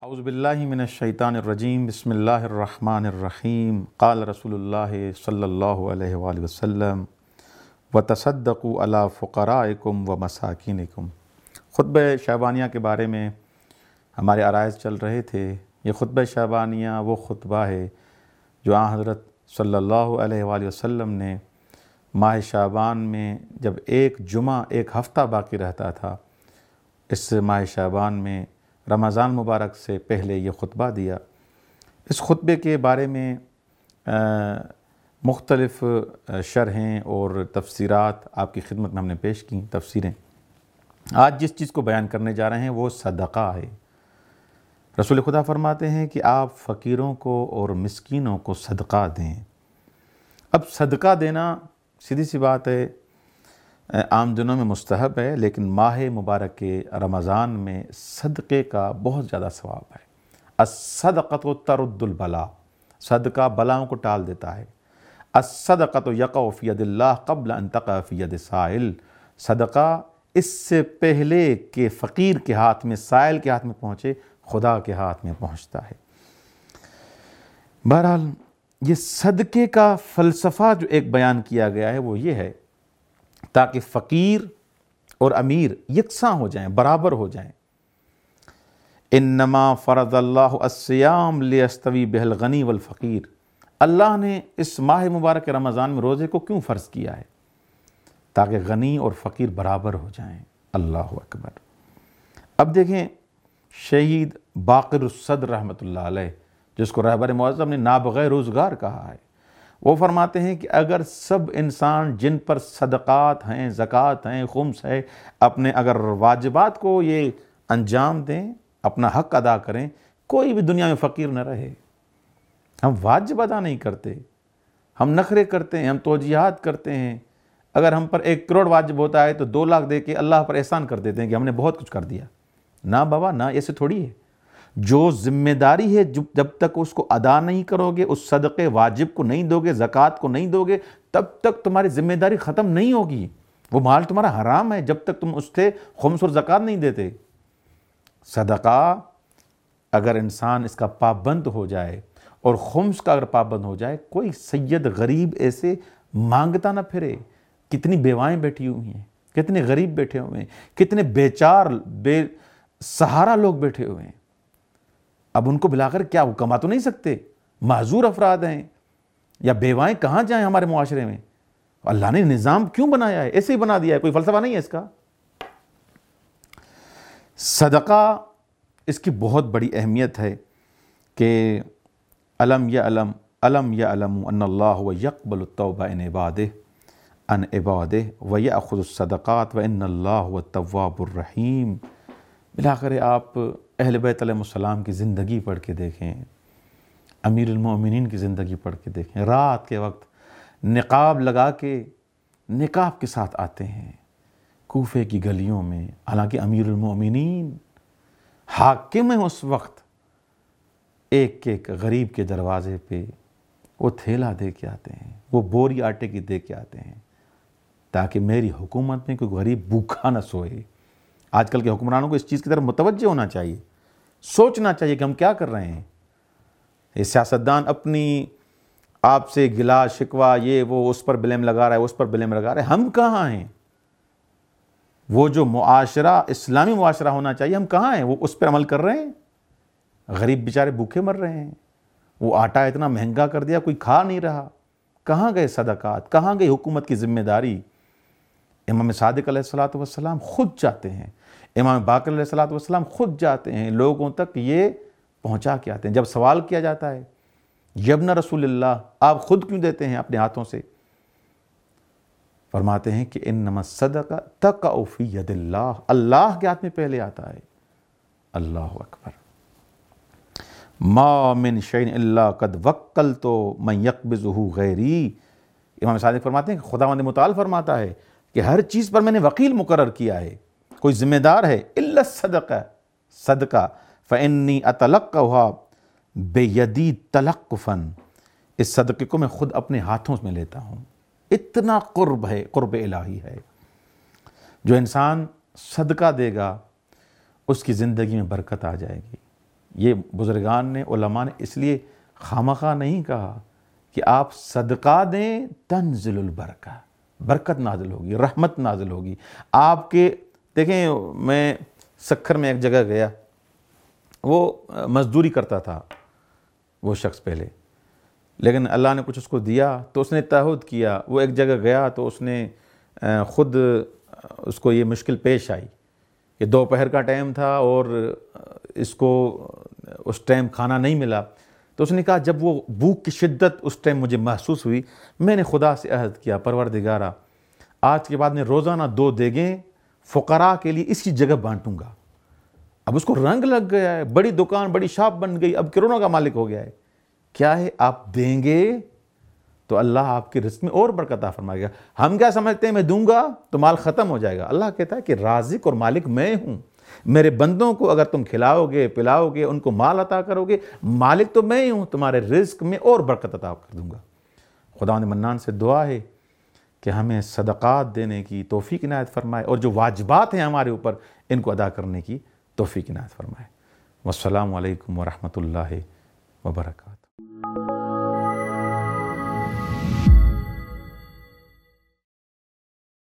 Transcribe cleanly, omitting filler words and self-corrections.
اعوذ باللہ من الشیطان الرجیم بسم اللہ الرحمن الرحیم قال رسول اللہ صلی اللہ علیہ وآلہ وسلم وتصدقوا علی فقرائکم و مساکینکم۔ خطبہ شعبانیہ کے بارے میں ہمارے عرائض چل رہے تھے۔ یہ خطبہ شعبانیہ وہ خطبہ ہے جو آن حضرت صلی اللہ علیہ وآلہ وسلم نے ماہ شعبان میں جب ایک جمعہ ایک ہفتہ باقی رہتا تھا، اس ماہ شعبان میں رمضان مبارک سے پہلے یہ خطبہ دیا۔ اس خطبے کے بارے میں مختلف شرحیں اور تفسیرات آپ کی خدمت میں ہم نے پیش کی تفسیریں۔ آج جس چیز کو بیان کرنے جا رہے ہیں وہ صدقہ ہے۔ رسول خدا فرماتے ہیں کہ آپ فقیروں کو اور مسکینوں کو صدقہ دیں۔ اب صدقہ دینا سیدھی سی بات ہے، عام دنوں میں مستحب ہے، لیکن ماہ مبارک کے رمضان میں صدقے کا بہت زیادہ ثواب ہے۔ الصدقۃ ترد البلاء، صدقہ بلاؤں کو ٹال دیتا ہے۔ الصدقۃ یقع فی ید اللہ قبل ان تقع فی ید السائل، صدقہ اس سے پہلے کہ فقیر کے ہاتھ میں، سائل کے ہاتھ میں پہنچے، خدا کے ہاتھ میں پہنچتا ہے۔ بہرحال یہ صدقے کا فلسفہ جو ایک بیان کیا گیا ہے وہ یہ ہے تاکہ فقیر اور امیر یکساں ہو جائیں، برابر ہو جائیں۔ انما فرض اللہ الصیام لیستوی بہ الغنی والفقیر، اللہ نے اس ماہ مبارک رمضان میں روزے کو کیوں فرض کیا ہے؟ تاکہ غنی اور فقیر برابر ہو جائیں۔ اللہ اکبر۔ اب دیکھیں شہید باقر الصدر رحمۃ اللہ علیہ، جس کو رہبر معظم نے نابغہ روزگار کہا ہے، وہ فرماتے ہیں کہ اگر سب انسان جن پر صدقات ہیں، زکوٰۃ ہیں، خمس ہے، اپنے اگر واجبات کو یہ انجام دیں، اپنا حق ادا کریں، کوئی بھی دنیا میں فقیر نہ رہے۔ ہم واجب ادا نہیں کرتے، ہم نخرے کرتے ہیں، ہم توجیہات کرتے ہیں۔ اگر ہم پر 1 کروڑ واجب ہوتا ہے تو 2 لاکھ دے کے اللہ پر احسان کر دیتے ہیں کہ ہم نے بہت کچھ کر دیا۔ نہ بابا نہ، ایسے تھوڑی ہے۔ جو ذمہ داری ہے جب تک اس کو ادا نہیں کرو گے، اس صدقے واجب کو نہیں دو گے، زکوٰۃ کو نہیں دو گے، تب تک تمہاری ذمہ داری ختم نہیں ہوگی۔ وہ مال تمہارا حرام ہے جب تک تم اس سے خمس اور زکوٰۃ نہیں دیتے۔ صدقہ اگر انسان اس کا پابند ہو جائے اور خمس کا اگر پابند ہو جائے، کوئی سید غریب ایسے مانگتا نہ پھرے۔ کتنی بیوائیں بیٹھی ہوئی ہیں، کتنے غریب بیٹھے ہوئے ہیں، کتنے بیچار بے سہارا لوگ بیٹھے ہوئے ہیں۔ اب ان کو بلا کر کیا، وہ کما تو نہیں سکتے، معذور افراد ہیں، یا بیوائیں کہاں جائیں ہمارے معاشرے میں؟ اللہ نے نظام کیوں بنایا ہے؟ ایسے ہی بنا دیا ہے، کوئی فلسفہ نہیں ہے اس کا۔ صدقہ اس کی بہت بڑی اہمیت ہے کہ الم یعلم ان اللہ یقبل التوبہ عن عبادہ ویأخذ الصدقات وان اللہ التواب الرحیم۔ بلاخر آپ اہل بیت علیہ السلام کی زندگی پڑھ کے دیکھیں، امیر المومنین کی زندگی پڑھ کے دیکھیں۔ رات کے وقت نقاب لگا کے نقاب کے ساتھ آتے ہیں کوفے کی گلیوں میں، حالانکہ امیر المومنین حاکم ہیں اس وقت۔ ایک ایک غریب کے دروازے پہ وہ تھیلا دے کے آتے ہیں، وہ بوری آٹے کی دے کے آتے ہیں، تاکہ میری حکومت میں کوئی غریب بھوکا نہ سوئے۔ آج کل کے حکمرانوں کو اس چیز کی طرف متوجہ ہونا چاہیے، سوچنا چاہیے کہ ہم کیا کر رہے ہیں۔ یہ سیاستدان اپنی آپ سے گلا شکوہ، یہ وہ اس پر بلیم لگا رہا ہے، اس پر بلیم لگا رہا ہے۔ ہم کہاں ہیں؟ وہ جو معاشرہ، اسلامی معاشرہ ہونا چاہیے، ہم کہاں ہیں؟ وہ اس پر عمل کر رہے ہیں؟ غریب بیچارے بھوکے مر رہے ہیں، وہ آٹا اتنا مہنگا کر دیا کوئی کھا نہیں رہا۔ کہاں گئے صدقات؟ کہاں گئی حکومت کی ذمہ داری؟ امام صادق علیہ السلام خود جاتے ہیں، امام باقر علیہ السلام خود جاتے ہیں، لوگوں تک یہ پہنچا کے آتے ہیں۔ جب سوال کیا جاتا ہے یبن رسول اللہ، آپ خود کیوں دیتے ہیں اپنے ہاتھوں سے؟ فرماتے ہیں کہ انما الصدقہ تقع فی ید اللہ، اللہ کے ہاتھ میں پہلے آتا ہے۔ اللہ اکبر۔ ما من شیء الا قد وکلت من یقبضہ غیری، امام صادق فرماتے ہیں کہ خداوند متعال فرماتا ہے کہ ہر چیز پر میں نے وکیل مقرر کیا ہے، کوئی ذمہ دار ہے، الا الصدقہ، صدقہ، فانی اتلقاھا بیدی تلقفا، اس صدقے کو میں خود اپنے ہاتھوں میں لیتا ہوں۔ اتنا قرب ہے، قرب الہی ہے۔ جو انسان صدقہ دے گا اس کی زندگی میں برکت آ جائے گی، یہ بزرگان نے، علماء نے اس لیے خامخواہ نہیں کہا کہ آپ صدقہ دیں تنزل البرکہ، برکت نازل ہوگی، رحمت نازل ہوگی آپ کے۔ دیکھیں میں سکھر میں ایک جگہ گیا، وہ مزدوری کرتا تھا وہ شخص پہلے، لیکن اللہ نے کچھ اس کو دیا تو اس نے تعہد کیا۔ وہ ایک جگہ گیا تو اس نے خود اس کو یہ مشکل پیش آئی کہ دوپہر کا ٹائم تھا اور اس کو اس ٹائم کھانا نہیں ملا، تو اس نے کہا جب وہ بھوک کی شدت اس ٹائم مجھے محسوس ہوئی، میں نے خدا سے عہد کیا پروردگارا آج کے بعد میں روزانہ 2 دیگیں فقراء کے لیے اسی جگہ بانٹوں گا۔ اب اس کو رنگ لگ گیا ہے، بڑی دکان، بڑی شاپ بن گئی، اب کروڑوں کا مالک ہو گیا ہے۔ کیا ہے، آپ دیں گے تو اللہ آپ کے رزق میں اور برکت عطا فرمائے گا۔ ہم کیا سمجھتے ہیں میں دوں گا تو مال ختم ہو جائے گا، اللہ کہتا ہے کہ رازق اور مالک میں ہوں، میرے بندوں کو اگر تم کھلاؤ گے پلاؤ گے ان کو مال عطا کرو گے، مالک تو میں ہی ہوں، تمہارے رزق میں اور برکت عطا کر دوں گا۔ خداوند منان سے دعا ہے کہ ہمیں صدقات دینے کی توفیق عنایت فرمائے اور جو واجبات ہیں ہمارے اوپر ان کو ادا کرنے کی توفیق عنایت فرمائے۔ والسلام علیکم ورحمۃ اللہ وبرکاتہ۔